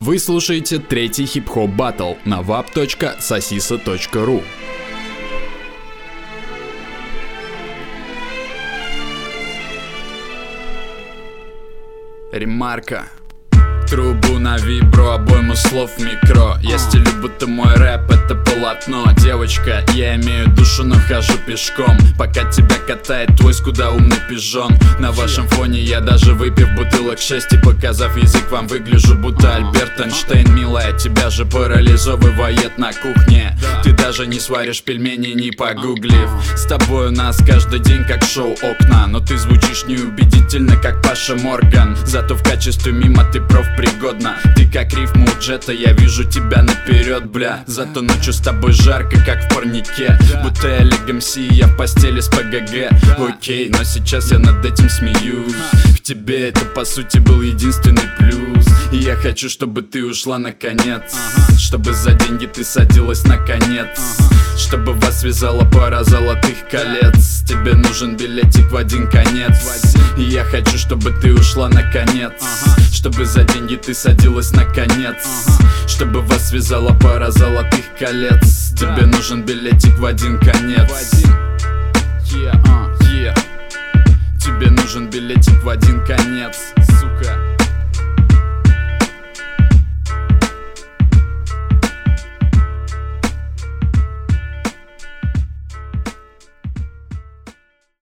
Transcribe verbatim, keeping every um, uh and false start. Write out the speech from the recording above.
Вы слушаете третий хип-хоп баттл на вап точка сосиса точка ру. Ремарка. Трубу на вибро, обойму слов в микро. Я стилю, будто мой рэп это полотно. Девочка, я имею душу, но хожу пешком. Пока тебя катает твой скудоумный пижон. На вашем фоне я даже выпив бутылок шесть и показав язык вам выгляжу будто Альберт Эйнштейн. Милая, тебя же парализовывает на кухне. Ты даже не сваришь пельмени, не погуглив. С тобой у нас каждый день как шоу «Окна». Но ты звучишь неубедительно, как Паша Морган. Зато в качестве мимо ты профпригодна. Ты как рифма у Джета, я вижу тебя наперед, бля. Зато ночью с тобой жарко, как в парнике. Будто я Олег эм си, я в постели с ПГГ. Окей, но сейчас я над этим смеюсь. В тебе это по сути был единственный плюс. И я хочу, чтобы ты ушла наконец. Чтобы за деньги ты садилась наконец. Чтобы вас связала пара золотых колец. Тебе нужен билетик в один конец. И я хочу, чтобы ты ушла наконец. Чтобы за деньги ты садилась наконец. Чтобы вас связала пара золотых колец. Тебе нужен билетик в один конец. Тебе нужен билетик в один конец.